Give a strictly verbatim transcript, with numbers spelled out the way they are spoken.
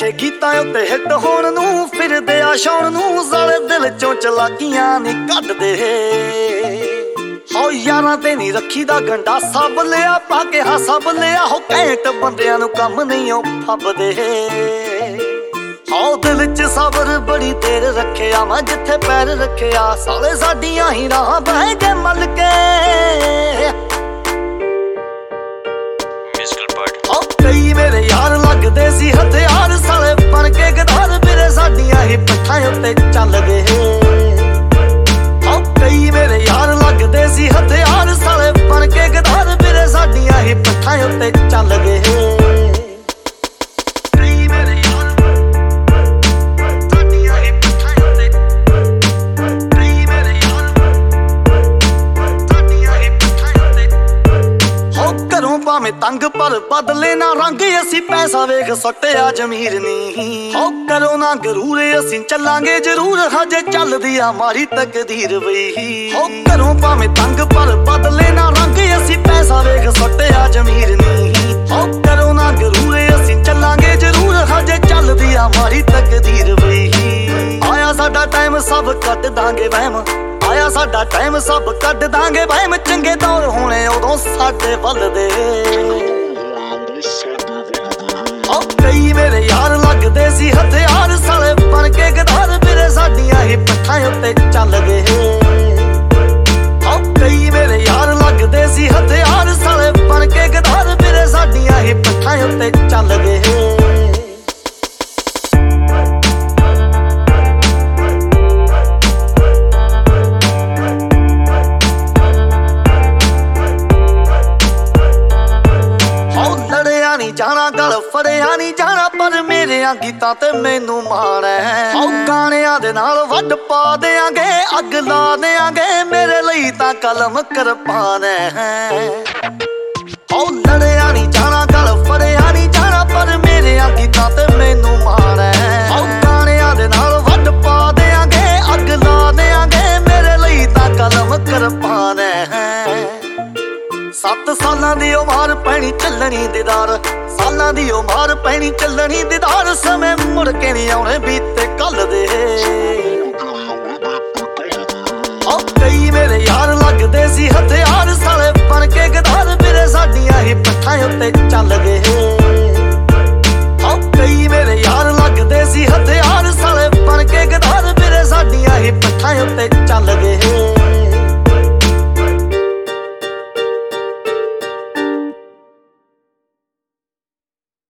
ਬੈਠੇ ਗੀਤਾਂ ਉੱਤੇ ਹਿੱਟ ਹੋਣ ਨੂੰ, ਫਿਰਦੇ ਆ ਸ਼ੌਣ ਨੂੰ, ਸਾਲੇ ਦਿਲ ਚੋਂ ਚਲਾਕੀਆਂ ਨੀ ਕੱਢਦੇ। ਹੋ ਯਾਰਾਂ ਤੇ ਨੀ ਰੱਖੀ ਦਾ ਗੰਡਾ ਸਭ ਲਿਆ, ਪਾ ਕੇ ਹਾਸਾ ਬੱਲਿਆ, ਹੋ ਘੈਂਟ ਬੰਦਿਆਂ ਨੂੰ ਕੰਮ ਨਹੀਂ ਉਹ ਫੱਬਦੇ। ਹੋ ਦਿਲ ਚ ਸਬਰ ਬੜੀ ਦੇਰ ਰੱਖਿਆ ਮੈਂ, ਜਿੱਥੇ ਪੈਰ ਰੱਖਿਆ ਸਾਲੇ ਸਾਡੀਆਂ ਹੀ ਰਾਹਾਂ ਬਹਿ ਕੇ ਮਲ ਕੇ। ਹੋ ਕਈ ਮੇਰੇ ਯਾਰ ਲੱਗਦੇ ਸੀ ਹਥਿਆਰ, ਸਾਲੇ ਬਣ ਕੇ ਗਦਾਰ, ਵੀਰੇ ਸਾਡੀਆਂ ਹੀ ਪਿੱਠਾਂ ਉੱਤੇ ਚੱਲ ਗਏ। ਹੋ ਕਈ ਮੇਰੇ ਯਾਰ ਲੱਗਦੇ ਸੀ ਹਥਿਆਰ, ਸਾਲੇ ਬਣ ਕੇ ਗਦਾਰ, ਵੀਰੇ ਸਾਡੀਆਂ ਹੀ ਪਿੱਠਾਂ ਉੱਤੇ ਚੱਲ ਗਏ। ਭਾਵੇਂ ਤੰਗ ਪਰ ਬਦਲੇ ਨਾ ਰੰਗ, ਅਸੀਂ ਪੈਸਾ ਵੇਖ ਸੁੱਟਿਆ ਜ਼ਮੀਰ ਨੀ। ਹੋ ਕਰੋ ਨਾ ਗਰੂਰ ਅਸੀਂ ਚੱਲਾਂਗੇ ਜ਼ਰੂਰ, ਹਜੇ ਚੱਲਦੀ ਆ ਮਾਰੀ ਤਕਦੀਰ ਬਈ। ਹੋ ਕਰੋ ਭਾਵੇਂ ਤੰਗ ਪਰ ਬਦਲੇ ਨਾ ਰੰਗ, ਅਸੀਂ ਪੈਸਾ ਵੇਖ ਸੁੱਟਿਆ ਜ਼ਮੀਰ ਨੀ। ਹੋ ਕਰੋ ਨਾ ਗਰੂਰ ਅਸੀਂ ਚੱਲਾਂਗੇ ਜ਼ਰੂਰ, ਹਜੇ ਚੱਲਦੀ ਆ ਮਾਰੀ ਤਕਦੀਰ ਬਈ। ਆਇਆ ਸਾਡਾ ਟਾਈਮ ਸਭ ਕੱਟ ਦਾਂਗੇ ਵਹਿਮ, ਆਇਆ ਸਾਡਾ ਟਾਈਮ ਸਭ ਕੱਢ ਦਾਂਗੇ ਵਹਿਮ, ਚੰਗੇ ਦੌਰ ਹੋਣੇ ਉਦੋਂ ਸਾਡੇ ਵੱਲ ਦੇ। ਹੋ ਕਈ ਮੇਰੇ ਯਾਰ ਲੱਗਦੇ ਸੀ ਹਥਿਆਰ, ਸਾਲੇ ਬਣ ਕੇ ਗਦਾਰ, ਵੀਰੇ ਸਾਡੀਆਂ ਹੀ ਪਿੱਠਾਂ ਉੱਤੇ ਚੱਲ ਗਏ। ਹੋ ਕਈ ਮੇਰੇ ਯਾਰ ਲੱਗਦੇ ਸੀ ਹਥਿਆਰ, ਸਾਲੇ ਬਣ ਕੇ ਗਦਾਰ, ਵੀਰੇ ਸਾਡੀਆਂ ਹੀ ਪਿੱਠਾਂ ਉੱਤੇ ਚੱਲ ਗਏ। ਜਾਣਾ ਗਲ ਫੜਿਆ ਨੀ ਜਾਣਾ, ਪਰ ਮੇਰਿਆਂ ਗੀਤਾਂ ਤੇ ਮੈਨੂੰ ਮਾਣ ਹੈ। ਹੋ ਗਾਣਿਆਂ ਦੇ ਨਾਲ ਵੱਢ ਪਾ ਦਿਆਂਗੇ, ਅੱਗ ਲਾ ਦਿਆਂਗੇ, ਮੇਰੇ ਲਈ ਤਾਂ ਕਲਮ ਕਿਰਪਾਨ ਹੈ। ਹੋ ਲੜਿਆ ਨੀ ਜਾਣਾ ਗਲ ਫੜਿਆ ਨੀ ਜਾਣਾ, ਪਰ ਮੇਰਿਆਂ ਗੀਤਾਂ ਤੇ ਮੈਨੂੰ ਮਾਣ ਹੈ। ਹੋ ਗਾਣਿਆਂ ਦੇ ਨਾਲ ਵੱਢ ਪਾ ਦਿਆਂਗੇ, ਅੱਗ ਲਾ ਦਿਆਂਗੇ, ਮੇਰੇ ਲਈ ਤਾਂ ਕਲਮ ਕਿਰਪਾਨ ਹੈ। ਸੱਤ ਸਾਲਾਂ ਦੀ ਉਮਰ ਪੈਣੀ ਚੱਲਣੀ ਦੀਦਾਰ, ਸਾਲਾਂ ਦੀ ਉਮਰ ਪੈਣੀ ਚੱਲਣੀ ਦੀਦਾਰ, ਸਮੇਂ ਮੁੜ ਕੇ ਨਹੀਂ ਆਉਣੇ ਬੀਤੇ ਕੱਲ ਦੇ। ਹੋ ਕਈ ਮੇਰੇ ਯਾਰ ਲੱਗਦੇ ਸੀ ਹਥਿਆਰ, ਸਾਲੇ ਬਣ ਕੇ ਗਦਾਰ, ਵੀਰੇ ਸਾਡੀਆਂ ਹੀ ਪਿੱਠਾਂ ਉੱਤੇ ਚੱਲ ਗਏ।